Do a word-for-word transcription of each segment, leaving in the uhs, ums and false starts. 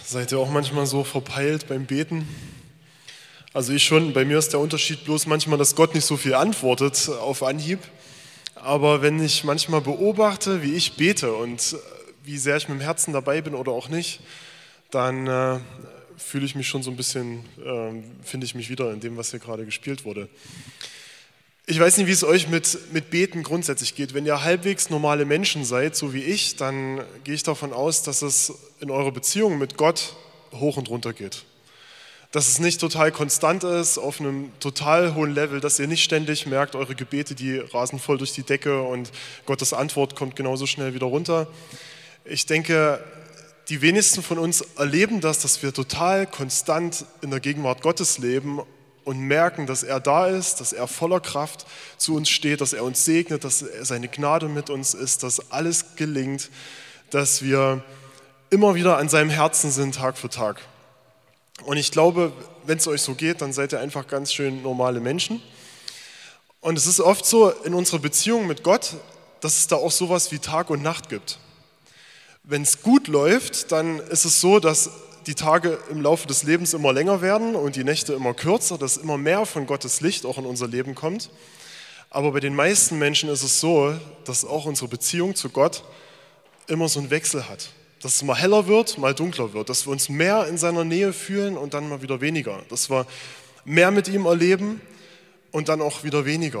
Seid ihr auch manchmal so verpeilt beim Beten? Also ich schon, bei mir ist der Unterschied bloß manchmal, dass Gott nicht so viel antwortet auf Anhieb. Aber wenn ich manchmal beobachte, wie ich bete und wie sehr ich mit dem Herzen dabei bin oder auch nicht, dann äh, fühle ich mich schon so ein bisschen, äh, finde ich mich wieder in dem, was hier gerade gespielt wurde. Ich weiß nicht, wie es euch mit, mit Beten grundsätzlich geht. Wenn ihr halbwegs normale Menschen seid, so wie ich, dann gehe ich davon aus, dass es in eurer Beziehung mit Gott hoch und runter geht. Dass es nicht total konstant ist, auf einem total hohen Level, dass ihr nicht ständig merkt, eure Gebete, die rasen voll durch die Decke und Gottes Antwort kommt genauso schnell wieder runter. Ich denke, die wenigsten von uns erleben das, dass wir total konstant in der Gegenwart Gottes leben und merken, dass er da ist, dass er voller Kraft zu uns steht, dass er uns segnet, dass seine Gnade mit uns ist, dass alles gelingt, dass wir immer wieder an seinem Herzen sind, Tag für Tag. Und ich glaube, wenn es euch so geht, dann seid ihr einfach ganz schön normale Menschen. Und es ist oft so in unserer Beziehung mit Gott, dass es da auch sowas wie Tag und Nacht gibt. Wenn es gut läuft, dann ist es so, dass die Tage im Laufe des Lebens immer länger werden und die Nächte immer kürzer, dass immer mehr von Gottes Licht auch in unser Leben kommt. Aber bei den meisten Menschen ist es so, dass auch unsere Beziehung zu Gott immer so einen Wechsel hat. Dass es mal heller wird, mal dunkler wird, dass wir uns mehr in seiner Nähe fühlen und dann mal wieder weniger. Dass wir mehr mit ihm erleben und dann auch wieder weniger.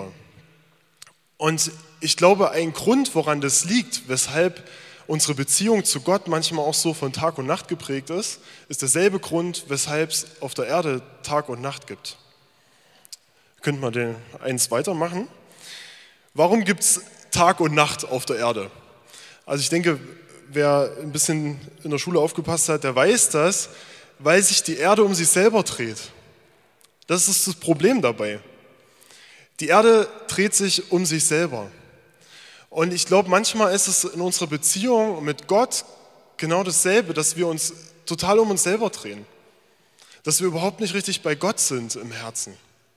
Und ich glaube, ein Grund, woran das liegt, weshalb unsere Beziehung zu Gott manchmal auch so von Tag und Nacht geprägt ist, ist derselbe Grund, weshalb es auf der Erde Tag und Nacht gibt. Könnte man den eins weitermachen? Warum gibt es Tag und Nacht auf der Erde? Also ich denke, wer ein bisschen in der Schule aufgepasst hat, der weiß das, weil sich die Erde um sich selber dreht. Das ist das Problem dabei. Die Erde dreht sich um sich selber. Und ich glaube, manchmal ist es in unserer Beziehung mit Gott genau dasselbe, dass wir uns total um uns selber drehen. Dass wir überhaupt nicht richtig bei Gott sind im Herzen.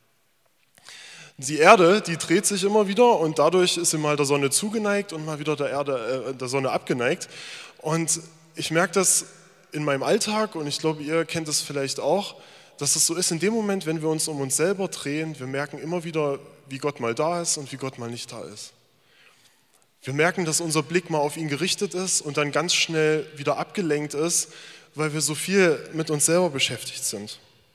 Die Erde, die dreht sich immer wieder und dadurch ist sie mal der Sonne zugeneigt und mal wieder der, Erde, äh, der Sonne abgeneigt. Und ich merke das in meinem Alltag und ich glaube, ihr kennt es vielleicht auch, dass es so ist in dem Moment, wenn wir uns um uns selber drehen, wir merken immer wieder, wie Gott mal da ist und wie Gott mal nicht da ist. Wir merken, dass unser Blick mal auf ihn gerichtet ist und dann ganz schnell wieder abgelenkt ist, weil wir so viel mit uns selber beschäftigt sind.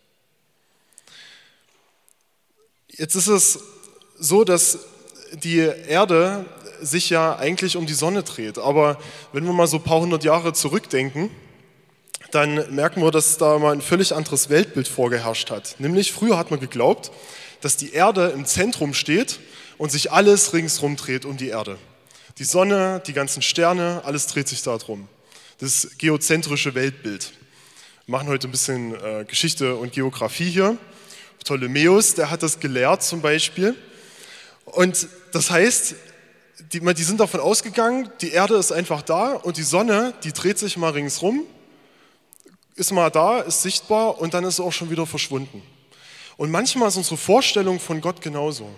Jetzt ist es so, dass die Erde sich ja eigentlich um die Sonne dreht, aber wenn wir mal so ein paar hundert Jahre zurückdenken, dann merken wir, dass da mal ein völlig anderes Weltbild vorgeherrscht hat. Nämlich früher hat man geglaubt, dass die Erde im Zentrum steht und sich alles ringsherum dreht um die Erde. Die Sonne, die ganzen Sterne, alles dreht sich da drum. Das geozentrische Weltbild. Wir machen heute ein bisschen äh, Geschichte und Geografie hier. Ptolemäus, der hat das gelehrt zum Beispiel. Und das heißt, die, die sind davon ausgegangen, die Erde ist einfach da und die Sonne, die dreht sich mal ringsrum, ist mal da, ist sichtbar und dann ist sie auch schon wieder verschwunden. Und manchmal ist unsere Vorstellung von Gott genauso.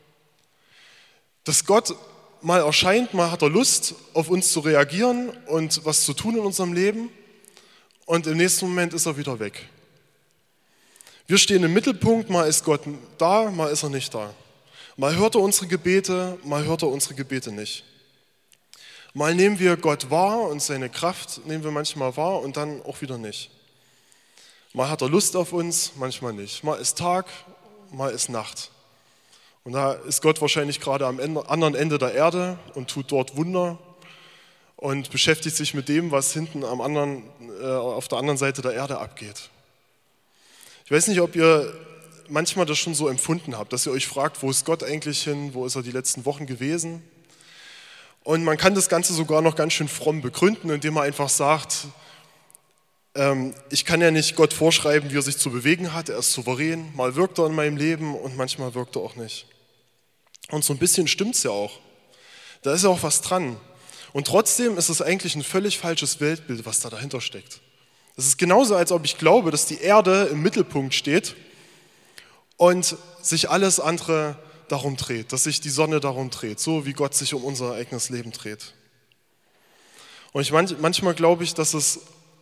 Dass Gott mal erscheint, mal hat er Lust, auf uns zu reagieren und was zu tun in unserem Leben und im nächsten Moment ist er wieder weg. Wir stehen im Mittelpunkt, mal ist Gott da, mal ist er nicht da. Mal hört er unsere Gebete, mal hört er unsere Gebete nicht. Mal nehmen wir Gott wahr und seine Kraft nehmen wir manchmal wahr und dann auch wieder nicht. Mal hat er Lust auf uns, manchmal nicht. Mal ist Tag, mal ist Nacht. Und da ist Gott wahrscheinlich gerade am anderen Ende der Erde und tut dort Wunder und beschäftigt sich mit dem, was hinten am anderen, äh, auf der anderen Seite der Erde abgeht. Ich weiß nicht, ob ihr manchmal das schon so empfunden habt, dass ihr euch fragt, wo ist Gott eigentlich hin, wo ist er die letzten Wochen gewesen? Und man kann das Ganze sogar noch ganz schön fromm begründen, indem man einfach sagt, ähm, ich kann ja nicht Gott vorschreiben, wie er sich zu bewegen hat, er ist souverän, mal wirkt er in meinem Leben und manchmal wirkt er auch nicht. Und so ein bisschen stimmt's ja auch. Da ist ja auch was dran. Und trotzdem ist es eigentlich ein völlig falsches Weltbild, was da dahinter steckt. Es ist genauso, als ob ich glaube, dass die Erde im Mittelpunkt steht und sich alles andere darum dreht, dass sich die Sonne darum dreht, so wie Gott sich um unser eigenes Leben dreht. Und ich manchmal glaube ich, dass es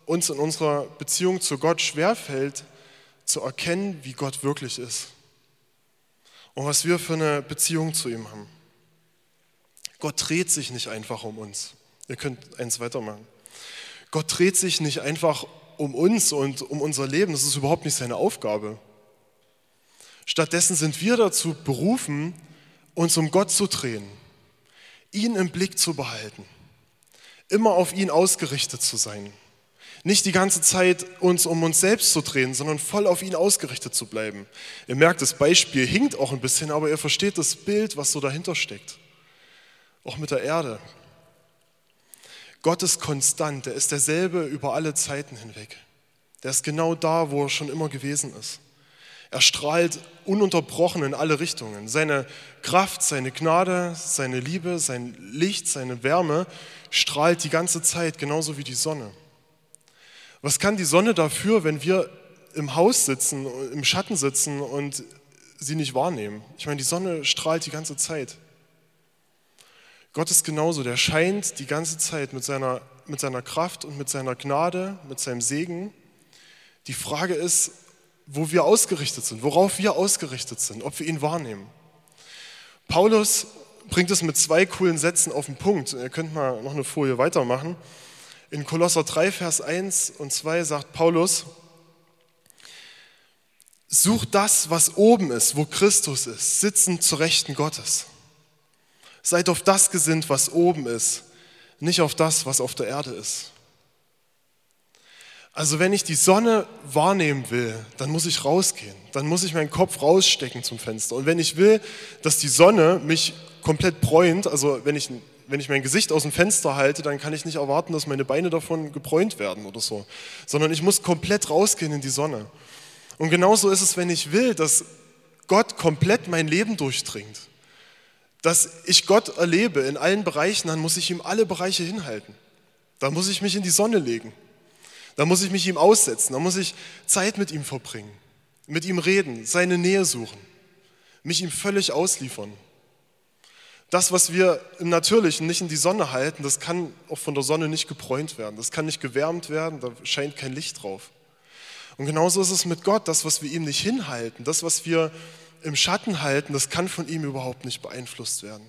uns in unserer Beziehung zu Gott schwerfällt, zu erkennen, wie Gott wirklich ist und was wir für eine Beziehung zu ihm haben. Gott dreht sich nicht einfach um uns. Ihr könnt eins weitermachen. Gott dreht sich nicht einfach um uns und um unser Leben. Das ist überhaupt nicht seine Aufgabe. Stattdessen sind wir dazu berufen, uns um Gott zu drehen, ihn im Blick zu behalten, immer auf ihn ausgerichtet zu sein. Nicht die ganze Zeit uns um uns selbst zu drehen, sondern voll auf ihn ausgerichtet zu bleiben. Ihr merkt, das Beispiel hinkt auch ein bisschen, aber ihr versteht das Bild, was so dahinter steckt. Auch mit der Erde. Gott ist konstant, er ist derselbe über alle Zeiten hinweg. Der ist genau da, wo er schon immer gewesen ist. Er strahlt ununterbrochen in alle Richtungen. Seine Kraft, seine Gnade, seine Liebe, sein Licht, seine Wärme strahlt die ganze Zeit, genauso wie die Sonne. Was kann die Sonne dafür, wenn wir im Haus sitzen, im Schatten sitzen und sie nicht wahrnehmen? Ich meine, die Sonne strahlt die ganze Zeit. Gott ist genauso, der scheint die ganze Zeit mit seiner, mit seiner Kraft und mit seiner Gnade, mit seinem Segen. Die Frage ist, wo wir ausgerichtet sind, worauf wir ausgerichtet sind, ob wir ihn wahrnehmen. Paulus bringt es mit zwei coolen Sätzen auf den Punkt. Ihr könnt mal noch eine Folie weitermachen. In Kolosser drei, Vers eins und zwei sagt Paulus, sucht das, was oben ist, wo Christus ist, sitzend zur Rechten Gottes. Seid auf das gesinnt, was oben ist, nicht auf das, was auf der Erde ist. Also wenn ich die Sonne wahrnehmen will, dann muss ich rausgehen. Dann muss ich meinen Kopf rausstecken zum Fenster. Und wenn ich will, dass die Sonne mich komplett bräunt, also wenn ich, wenn ich mein Gesicht aus dem Fenster halte, dann kann ich nicht erwarten, dass meine Beine davon gebräunt werden oder so. Sondern ich muss komplett rausgehen in die Sonne. Und genauso ist es, wenn ich will, dass Gott komplett mein Leben durchdringt. Dass ich Gott erlebe in allen Bereichen, dann muss ich ihm alle Bereiche hinhalten. Da muss ich mich in die Sonne legen. Da muss ich mich ihm aussetzen. Da muss ich Zeit mit ihm verbringen. Mit ihm reden, seine Nähe suchen. Mich ihm völlig ausliefern. Das, was wir im Natürlichen nicht in die Sonne halten, das kann auch von der Sonne nicht gebräunt werden. Das kann nicht gewärmt werden, da scheint kein Licht drauf. Und genauso ist es mit Gott. Das, was wir ihm nicht hinhalten, das, was wir im Schatten halten, das kann von ihm überhaupt nicht beeinflusst werden.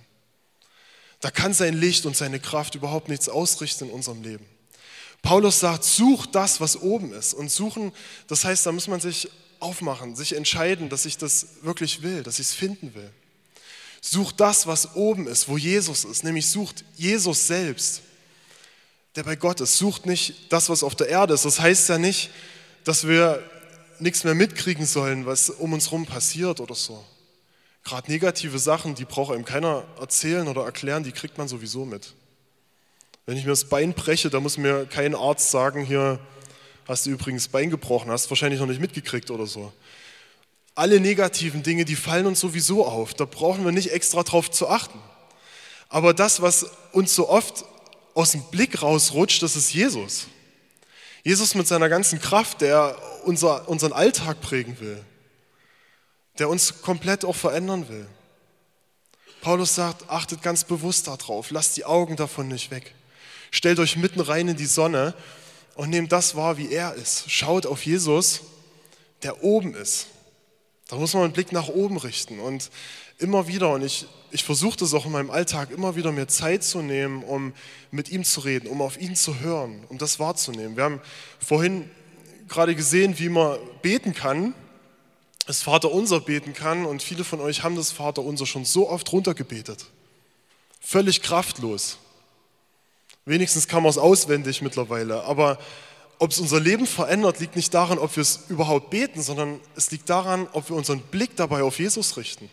Da kann sein Licht und seine Kraft überhaupt nichts ausrichten in unserem Leben. Paulus sagt, sucht das, was oben ist. Und suchen, das heißt, da muss man sich aufmachen, sich entscheiden, dass ich das wirklich will, dass ich es finden will. Sucht das, was oben ist, wo Jesus ist, nämlich sucht Jesus selbst, der bei Gott ist. Sucht nicht das, was auf der Erde ist. Das heißt ja nicht, dass wir nichts mehr mitkriegen sollen, was um uns herum passiert oder so. Gerade negative Sachen, die braucht einem keiner erzählen oder erklären, die kriegt man sowieso mit. Wenn ich mir das Bein breche, da muss mir kein Arzt sagen, hier hast du übrigens das Bein gebrochen, hast wahrscheinlich noch nicht mitgekriegt oder so. Alle negativen Dinge, die fallen uns sowieso auf, da brauchen wir nicht extra drauf zu achten. Aber das, was uns so oft aus dem Blick rausrutscht, das ist Jesus. Jesus mit seiner ganzen Kraft, der unser, unseren Alltag prägen will, der uns komplett auch verändern will. Paulus sagt, achtet ganz bewusst darauf, lasst die Augen davon nicht weg. Stellt euch mitten rein in die Sonne und nehmt das wahr, wie er ist. Schaut auf Jesus, der oben ist. Da muss man einen Blick nach oben richten und immer wieder, und ich, ich versuche das auch in meinem Alltag, immer wieder mir Zeit zu nehmen, um mit ihm zu reden, um auf ihn zu hören, um das wahrzunehmen. Wir haben vorhin gerade gesehen, wie man beten kann, das Vaterunser beten kann, und viele von euch haben das Vaterunser schon so oft runtergebetet. Völlig kraftlos. Wenigstens kann man es auswendig mittlerweile, aber ob es unser Leben verändert, liegt nicht daran, ob wir es überhaupt beten, sondern es liegt daran, ob wir unseren Blick dabei auf Jesus richten.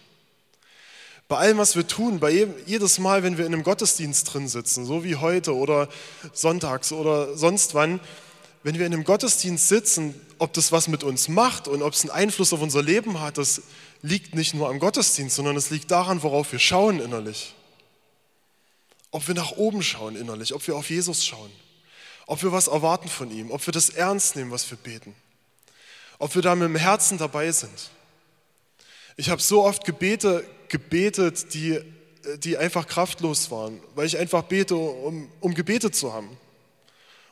Bei allem, was wir tun, bei jedem, jedes Mal, wenn wir in einem Gottesdienst drin sitzen, so wie heute oder sonntags oder sonst wann, wenn wir in einem Gottesdienst sitzen, ob das was mit uns macht und ob es einen Einfluss auf unser Leben hat, das liegt nicht nur am Gottesdienst, sondern es liegt daran, worauf wir schauen innerlich. Ob wir nach oben schauen innerlich, ob wir auf Jesus schauen, ob wir was erwarten von ihm, ob wir das ernst nehmen, was wir beten, ob wir da mit dem Herzen dabei sind. Ich habe so oft Gebete gebetet, die, die einfach kraftlos waren, weil ich einfach bete, um, um gebetet zu haben.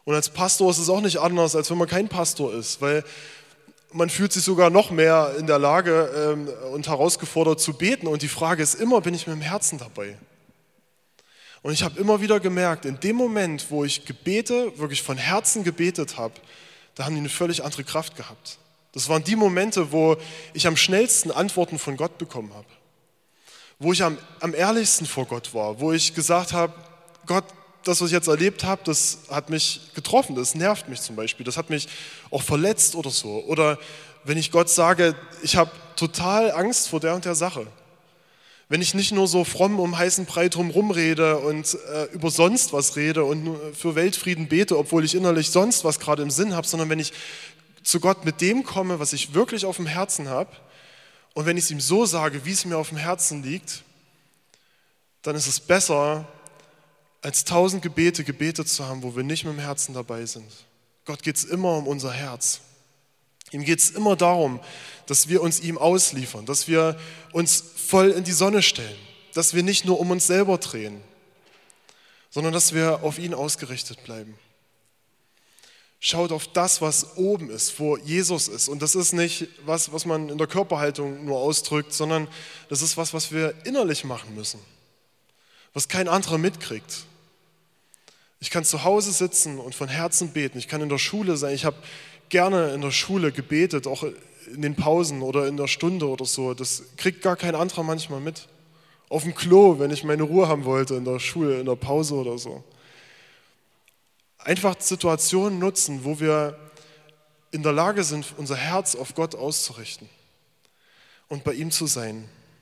Und als Pastor ist es auch nicht anders, als wenn man kein Pastor ist, weil man fühlt sich sogar noch mehr in der Lage ähm, und herausgefordert zu beten. Und die Frage ist immer, bin ich mit dem Herzen dabei? Und ich habe immer wieder gemerkt, in dem Moment, wo ich Gebete, wirklich von Herzen gebetet habe, da haben die eine völlig andere Kraft gehabt. Das waren die Momente, wo ich am schnellsten Antworten von Gott bekommen habe. Wo ich am, am ehrlichsten vor Gott war, wo ich gesagt habe, Gott, das, was ich jetzt erlebt habe, das hat mich getroffen, das nervt mich zum Beispiel, das hat mich auch verletzt oder so. Oder wenn ich Gott sage, ich habe total Angst vor der und der Sache. Wenn ich nicht nur so fromm um heißen Brei drumherum rede und äh, über sonst was rede und nur für Weltfrieden bete, obwohl ich innerlich sonst was gerade im Sinn habe, sondern wenn ich zu Gott mit dem komme, was ich wirklich auf dem Herzen habe, und wenn ich es ihm so sage, wie es mir auf dem Herzen liegt, dann ist es besser, als tausend Gebete gebetet zu haben, wo wir nicht mit dem Herzen dabei sind. Gott geht es immer um unser Herz. Ihm geht es immer darum, dass wir uns ihm ausliefern, dass wir uns voll in die Sonne stellen, dass wir nicht nur um uns selber drehen, sondern dass wir auf ihn ausgerichtet bleiben. Schaut auf das, was oben ist, wo Jesus ist. Und das ist nicht was, was man in der Körperhaltung nur ausdrückt, sondern das ist was, was wir innerlich machen müssen, was kein anderer mitkriegt. Ich kann zu Hause sitzen und von Herzen beten. Ich kann in der Schule sein. Ich habe gerne in der Schule gebetet, auch in den Pausen oder in der Stunde oder so. Das kriegt gar kein anderer manchmal mit. Auf dem Klo, wenn ich meine Ruhe haben wollte in der Schule, in der Pause oder so. Einfach Situationen nutzen, wo wir in der Lage sind, unser Herz auf Gott auszurichten und bei ihm zu sein.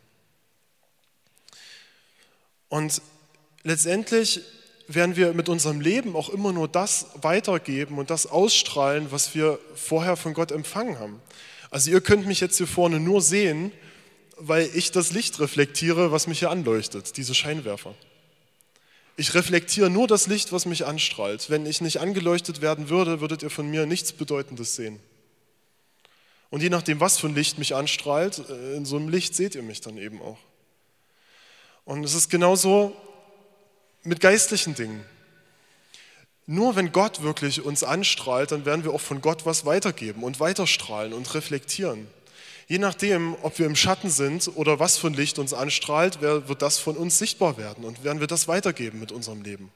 Und letztendlich werden wir mit unserem Leben auch immer nur das weitergeben und das ausstrahlen, was wir vorher von Gott empfangen haben. Also ihr könnt mich jetzt hier vorne nur sehen, weil ich das Licht reflektiere, was mich hier anleuchtet, diese Scheinwerfer. Ich reflektiere nur das Licht, was mich anstrahlt. Wenn ich nicht angeleuchtet werden würde, würdet ihr von mir nichts Bedeutendes sehen. Und je nachdem, was für ein Licht mich anstrahlt, in so einem Licht seht ihr mich dann eben auch. Und es ist genauso mit geistlichen Dingen. Nur wenn Gott wirklich uns anstrahlt, dann werden wir auch von Gott was weitergeben und weiterstrahlen und reflektieren. Je nachdem, ob wir im Schatten sind oder was für ein Licht uns anstrahlt, wird das von uns sichtbar werden und werden wir das weitergeben mit unserem Leben.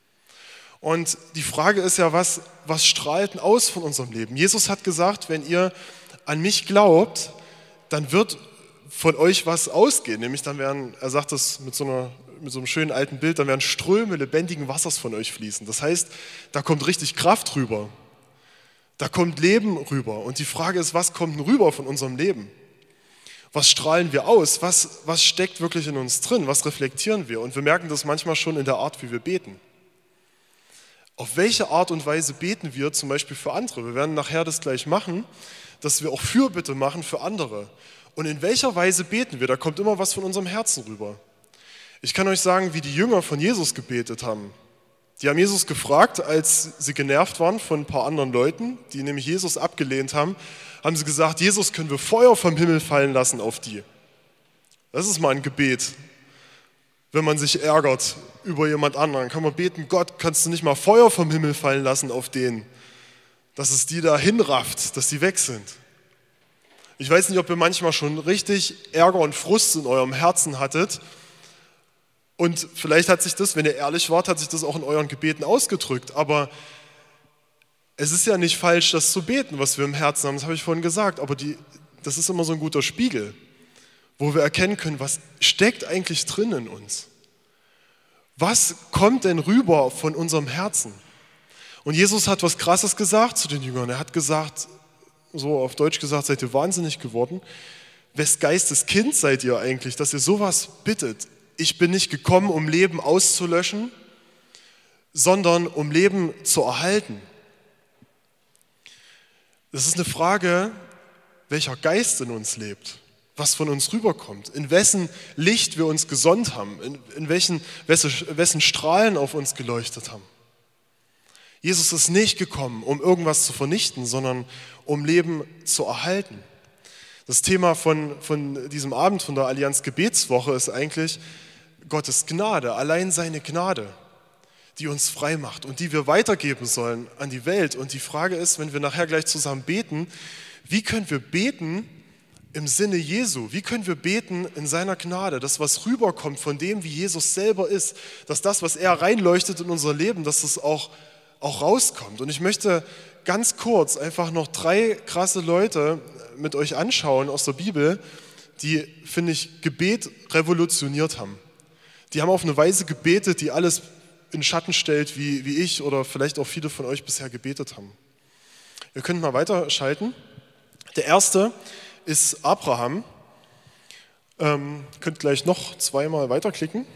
Und die Frage ist ja, was, was strahlt denn aus von unserem Leben? Jesus hat gesagt, wenn ihr an mich glaubt, dann wird von euch was ausgehen. Nämlich dann werden, er sagt das mit so, einer, mit so einem schönen alten Bild, dann werden Ströme lebendigen Wassers von euch fließen. Das heißt, da kommt richtig Kraft rüber. Da kommt Leben rüber. Und die Frage ist, was kommt denn rüber von unserem Leben? Was strahlen wir aus? Was, was steckt wirklich in uns drin? Was reflektieren wir? Und wir merken das manchmal schon in der Art, wie wir beten. Auf welche Art und Weise beten wir zum Beispiel für andere? Wir werden nachher das gleich machen, dass wir auch Fürbitte machen für andere. Und in welcher Weise beten wir? Da kommt immer was von unserem Herzen rüber. Ich kann euch sagen, wie die Jünger von Jesus gebetet haben. Die haben Jesus gefragt, als sie genervt waren von ein paar anderen Leuten, die nämlich Jesus abgelehnt haben, haben sie gesagt, Jesus, können wir Feuer vom Himmel fallen lassen auf die? Das ist mal ein Gebet. Wenn man sich ärgert über jemand anderen, kann man beten, Gott, kannst du nicht mal Feuer vom Himmel fallen lassen auf den, dass es die da hinrafft, dass die weg sind. Ich weiß nicht, ob ihr manchmal schon richtig Ärger und Frust in eurem Herzen hattet. Und vielleicht hat sich das, wenn ihr ehrlich wart, hat sich das auch in euren Gebeten ausgedrückt. Aber es ist ja nicht falsch, das zu beten, was wir im Herzen haben. Das habe ich vorhin gesagt. Aber die, das ist immer so ein guter Spiegel, wo wir erkennen können, was steckt eigentlich drin in uns. Was kommt denn rüber von unserem Herzen? Und Jesus hat was Krasses gesagt zu den Jüngern. Er hat gesagt, so auf Deutsch gesagt, seid ihr wahnsinnig geworden? Wes Geistes Kind seid ihr eigentlich, dass ihr sowas bittet? Ich bin nicht gekommen, um Leben auszulöschen, sondern um Leben zu erhalten. Das ist eine Frage, welcher Geist in uns lebt, was von uns rüberkommt, in wessen Licht wir uns gesonnt haben, in, in welchen, wessen Strahlen auf uns geleuchtet haben. Jesus ist nicht gekommen, um irgendwas zu vernichten, sondern um Leben zu erhalten. Das Thema von, von diesem Abend, von der Allianz Gebetswoche ist eigentlich Gottes Gnade, allein seine Gnade. die uns frei macht und die wir weitergeben sollen an die Welt. Und die Frage ist, wenn wir nachher gleich zusammen beten, wie können wir beten im Sinne Jesu? Wie können wir beten in seiner Gnade, dass was rüberkommt von dem, wie Jesus selber ist, dass das, was er reinleuchtet in unser Leben, dass das auch, auch rauskommt. Und ich möchte ganz kurz einfach noch drei krasse Leute mit euch anschauen aus der Bibel, die, finde ich, Gebet revolutioniert haben. Die haben auf eine Weise gebetet, die alles in Schatten stellt, wie, wie ich oder vielleicht auch viele von euch bisher gebetet haben. Ihr könnt mal weiterschalten. Der erste ist Abraham. Ähm, könnt gleich noch zweimal weiterklicken.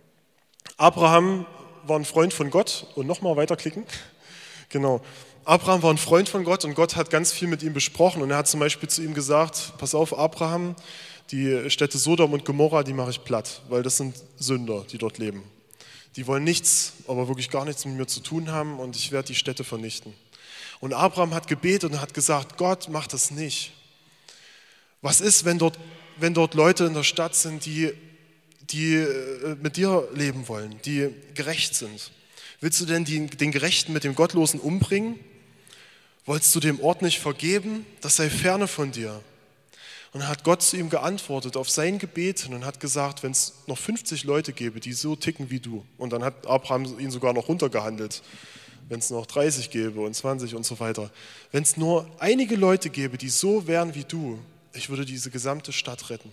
Abraham war ein Freund von Gott und nochmal weiterklicken. Genau. Abraham war ein Freund von Gott und Gott hat ganz viel mit ihm besprochen und er hat zum Beispiel zu ihm gesagt, pass auf Abraham, die Städte Sodom und Gomorra, die mache ich platt, weil das sind Sünder, die dort leben. Die wollen nichts, aber wirklich gar nichts mit mir zu tun haben und ich werde die Städte vernichten. Und Abraham hat gebetet und hat gesagt, Gott, mach das nicht. Was ist, wenn dort, wenn dort Leute in der Stadt sind, die, die mit dir leben wollen, die gerecht sind? Willst du denn die, den Gerechten mit dem Gottlosen umbringen? Wolltest du dem Ort nicht vergeben? Das sei ferne von dir. Und dann hat Gott zu ihm geantwortet auf sein Gebet hin und hat gesagt, wenn es noch fünfzig Leute gäbe, die so ticken wie du. Und dann hat Abraham ihn sogar noch runtergehandelt, wenn es noch dreißig gäbe und zwanzig und so weiter. Wenn es nur einige Leute gäbe, die so wären wie du, ich würde diese gesamte Stadt retten.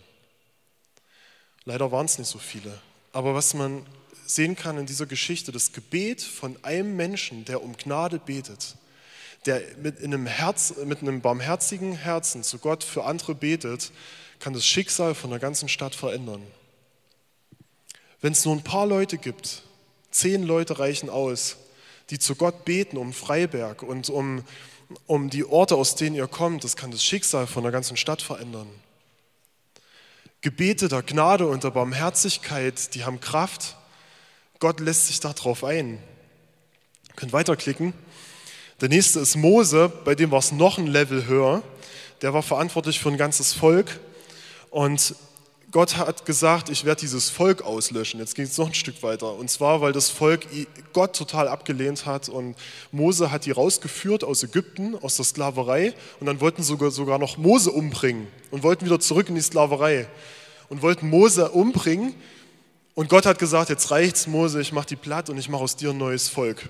Leider waren es nicht so viele. Aber was man sehen kann in dieser Geschichte, das Gebet von einem Menschen, der um Gnade betet, der mit einem, Herz, mit einem barmherzigen Herzen zu Gott für andere betet, kann das Schicksal von der ganzen Stadt verändern. Wenn es nur ein paar Leute gibt, zehn Leute reichen aus, die zu Gott beten um Freiberg und um, um die Orte, aus denen ihr kommt, das kann das Schicksal von der ganzen Stadt verändern. Gebete der Gnade und der Barmherzigkeit, die haben Kraft. Gott lässt sich darauf ein. Ihr könnt weiterklicken. Der nächste ist Mose, bei dem war es noch ein Level höher. Der war verantwortlich für ein ganzes Volk. Und Gott hat gesagt, ich werde dieses Volk auslöschen. Jetzt geht es noch ein Stück weiter. Und zwar, weil das Volk Gott total abgelehnt hat. Und Mose hat die rausgeführt aus Ägypten, aus der Sklaverei. Und dann wollten sogar, sogar noch Mose umbringen und wollten wieder zurück in die Sklaverei. Und wollten Mose umbringen. Und Gott hat gesagt, jetzt reicht's, Mose, ich mache die platt und ich mache aus dir ein neues Volk.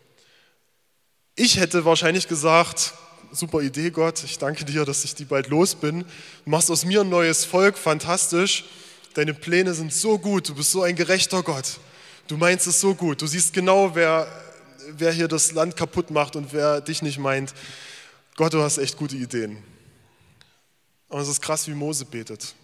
Ich hätte wahrscheinlich gesagt, super Idee, Gott, ich danke dir, dass ich die bald los bin. Du machst aus mir ein neues Volk, fantastisch. Deine Pläne sind so gut, du bist so ein gerechter Gott. Du meinst es so gut, du siehst genau, wer, wer hier das Land kaputt macht und wer dich nicht meint. Gott, du hast echt gute Ideen. Aber es ist krass, wie Mose betet.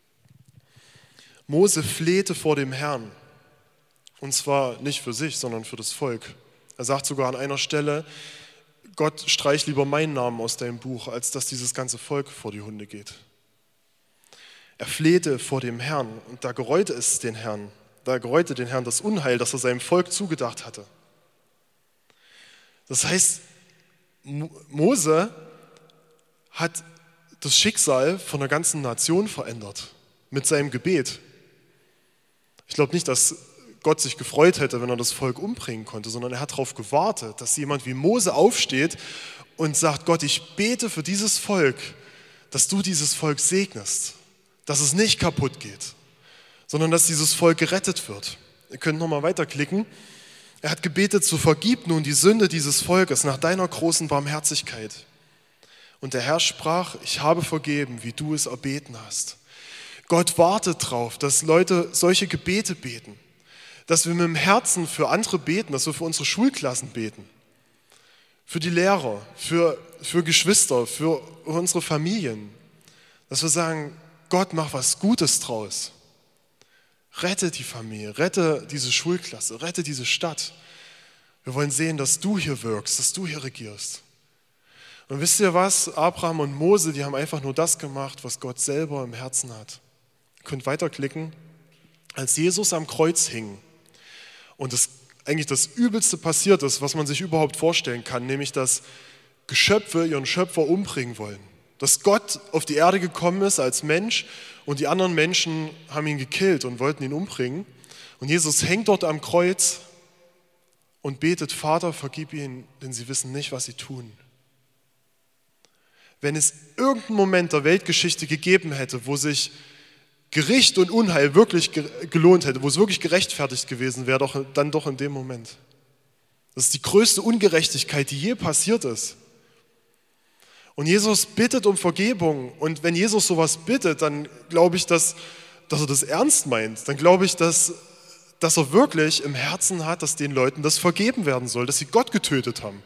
Mose flehte vor dem Herrn. Und zwar nicht für sich, sondern für das Volk. Er sagt sogar an einer Stelle, Gott, streich lieber meinen Namen aus deinem Buch, als dass dieses ganze Volk vor die Hunde geht. Er flehte vor dem Herrn und da gereute es den Herrn, da gereute den Herrn das Unheil, das er seinem Volk zugedacht hatte. Das heißt, Mose hat das Schicksal von der ganzen Nation verändert mit seinem Gebet. Ich glaube nicht, dass Gott sich gefreut hätte, wenn er das Volk umbringen konnte, sondern er hat darauf gewartet, dass jemand wie Mose aufsteht und sagt, Gott, ich bete für dieses Volk, dass du dieses Volk segnest, dass es nicht kaputt geht, sondern dass dieses Volk gerettet wird. Ihr könnt nochmal weiterklicken. Er hat gebetet, so vergib nun die Sünde dieses Volkes nach deiner großen Barmherzigkeit. Und der Herr sprach, ich habe vergeben, wie du es erbeten hast. Gott wartet darauf, dass Leute solche Gebete beten. Dass wir mit dem Herzen für andere beten, dass wir für unsere Schulklassen beten, für die Lehrer, für, für Geschwister, für unsere Familien. Dass wir sagen, Gott, mach was Gutes draus. Rette die Familie, rette diese Schulklasse, rette diese Stadt. Wir wollen sehen, dass du hier wirkst, dass du hier regierst. Und wisst ihr was? Abraham und Mose, die haben einfach nur das gemacht, was Gott selber im Herzen hat. Ihr könnt weiterklicken. Als Jesus am Kreuz hing, und das eigentlich das Übelste passiert ist, was man sich überhaupt vorstellen kann, nämlich dass Geschöpfe ihren Schöpfer umbringen wollen. Dass Gott auf die Erde gekommen ist als Mensch und die anderen Menschen haben ihn gekillt und wollten ihn umbringen. Und Jesus hängt dort am Kreuz und betet, Vater, vergib ihnen, denn sie wissen nicht, was sie tun. Wenn es irgendeinen Moment der Weltgeschichte gegeben hätte, wo sich Gericht und Unheil wirklich gelohnt hätte, wo es wirklich gerechtfertigt gewesen wäre, doch, dann doch in dem Moment. Das ist die größte Ungerechtigkeit, die je passiert ist. Und Jesus bittet um Vergebung. Und wenn Jesus sowas bittet, dann glaube ich, dass, dass er das ernst meint. Dann glaube ich, dass, dass er wirklich im Herzen hat, dass den Leuten das vergeben werden soll, dass sie Gott getötet haben.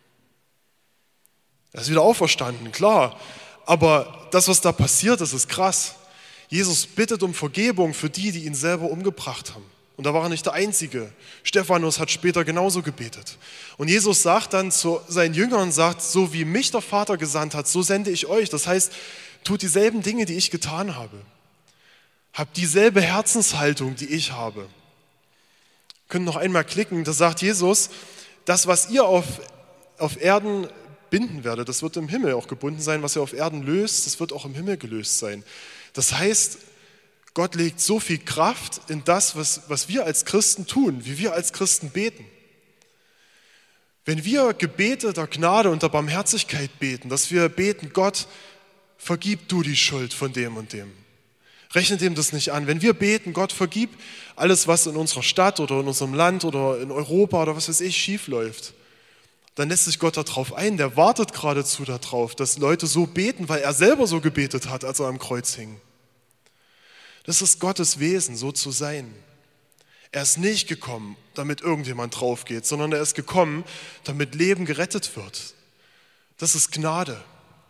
Er ist wieder auferstanden, klar. Aber das, was da passiert ist, ist krass. Jesus bittet um Vergebung für die, die ihn selber umgebracht haben. Und da war er nicht der Einzige. Stephanus hat später genauso gebetet. Und Jesus sagt dann zu seinen Jüngern, sagt, so wie mich der Vater gesandt hat, so sende ich euch. Das heißt, tut dieselben Dinge, die ich getan habe. Habt dieselbe Herzenshaltung, die ich habe. Wir können noch einmal klicken, da sagt Jesus, das, was ihr auf, auf Erden binden werdet, das wird im Himmel auch gebunden sein. Was ihr auf Erden löst, das wird auch im Himmel gelöst sein. Das heißt, Gott legt so viel Kraft in das, was, was wir als Christen tun, wie wir als Christen beten. Wenn wir Gebete der Gnade und der Barmherzigkeit beten, dass wir beten, Gott, vergib du die Schuld von dem und dem. Rechne dem das nicht an. Wenn wir beten, Gott, vergib alles, was in unserer Stadt oder in unserem Land oder in Europa oder was weiß ich schief läuft, dann lässt sich Gott darauf ein. Der wartet geradezu darauf, dass Leute so beten, weil er selber so gebetet hat, als er am Kreuz hing. Das ist Gottes Wesen, so zu sein. Er ist nicht gekommen, damit irgendjemand drauf geht, sondern er ist gekommen, damit Leben gerettet wird. Das ist Gnade.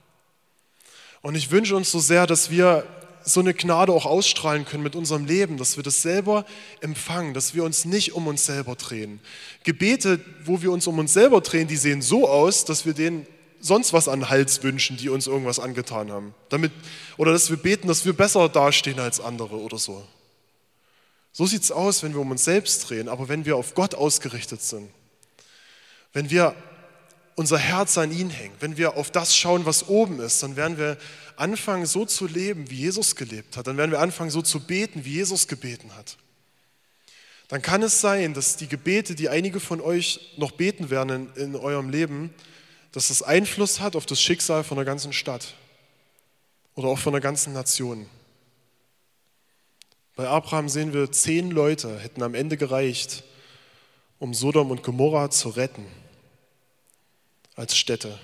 Und ich wünsche uns so sehr, dass wir so eine Gnade auch ausstrahlen können mit unserem Leben, dass wir das selber empfangen, dass wir uns nicht um uns selber drehen. Gebete, wo wir uns um uns selber drehen, die sehen so aus, dass wir denen sonst was an den Hals wünschen, die uns irgendwas angetan haben. Damit, oder dass wir beten, dass wir besser dastehen als andere oder so. So sieht es aus, wenn wir um uns selbst drehen, aber wenn wir auf Gott ausgerichtet sind, wenn wir unser Herz an ihn hängen, wenn wir auf das schauen, was oben ist, dann werden wir anfangen, so zu leben, wie Jesus gelebt hat. Dann werden wir anfangen, so zu beten, wie Jesus gebeten hat. Dann kann es sein, dass die Gebete, die einige von euch noch beten werden in, in eurem Leben, dass das Einfluss hat auf das Schicksal von der ganzen Stadt oder auch von der ganzen Nation. Bei Abraham sehen wir, zehn Leute hätten am Ende gereicht, um Sodom und Gomorra zu retten als Städte.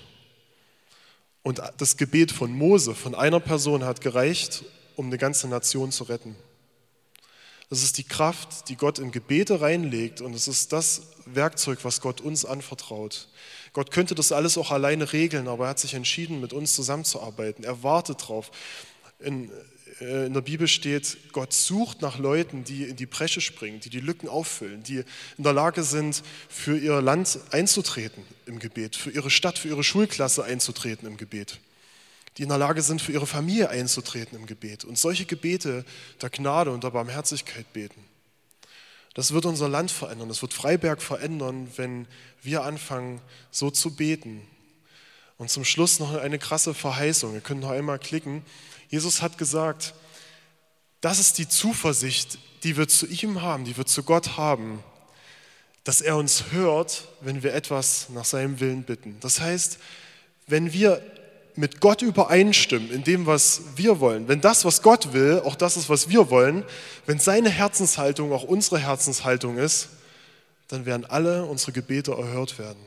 Und das Gebet von Mose, von einer Person, hat gereicht, um eine ganze Nation zu retten. Das ist die Kraft, die Gott in Gebete reinlegt, und es ist das Werkzeug, was Gott uns anvertraut. Gott könnte das alles auch alleine regeln, aber er hat sich entschieden, mit uns zusammenzuarbeiten. Er wartet drauf. In, in der Bibel steht, Gott sucht nach Leuten, die in die Bresche springen, die die Lücken auffüllen, die in der Lage sind, für ihr Land einzutreten im Gebet, für ihre Stadt, für ihre Schulklasse einzutreten im Gebet, die in der Lage sind, für ihre Familie einzutreten im Gebet und solche Gebete der Gnade und der Barmherzigkeit beten. Das wird unser Land verändern, das wird Freiberg verändern, wenn wir anfangen, so zu beten. Und zum Schluss noch eine krasse Verheißung. Ihr könnt noch einmal klicken. Jesus hat gesagt, das ist die Zuversicht, die wir zu ihm haben, die wir zu Gott haben, dass er uns hört, wenn wir etwas nach seinem Willen bitten. Das heißt, wenn wir mit Gott übereinstimmen in dem, was wir wollen, wenn das, was Gott will, auch das ist, was wir wollen, wenn seine Herzenshaltung auch unsere Herzenshaltung ist, dann werden alle unsere Gebete erhört werden.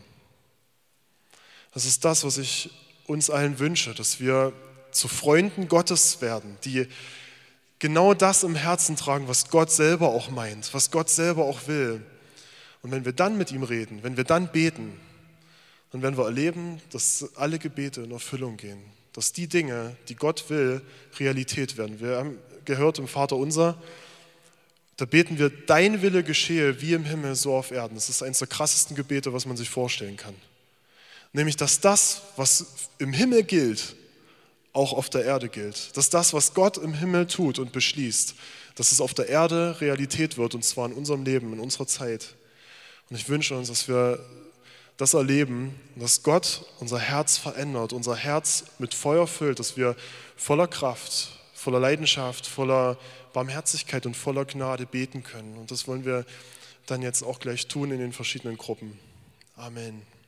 Das ist das, was ich uns allen wünsche, dass wir zu Freunden Gottes werden, die genau das im Herzen tragen, was Gott selber auch meint, was Gott selber auch will. Und wenn wir dann mit ihm reden, wenn wir dann beten, dann werden wir erleben, dass alle Gebete in Erfüllung gehen, dass die Dinge, die Gott will, Realität werden. Wir haben gehört im Vater Unser, da beten wir, dein Wille geschehe wie im Himmel, so auf Erden. Das ist eines der krassesten Gebete, was man sich vorstellen kann. Nämlich, dass das, was im Himmel gilt, auch auf der Erde gilt. Dass das, was Gott im Himmel tut und beschließt, dass es auf der Erde Realität wird, und zwar in unserem Leben, in unserer Zeit. Und ich wünsche uns, dass wir das erleben, dass Gott unser Herz verändert, unser Herz mit Feuer füllt, dass wir voller Kraft, voller Leidenschaft, voller Barmherzigkeit und voller Gnade beten können. Und das wollen wir dann jetzt auch gleich tun in den verschiedenen Gruppen. Amen.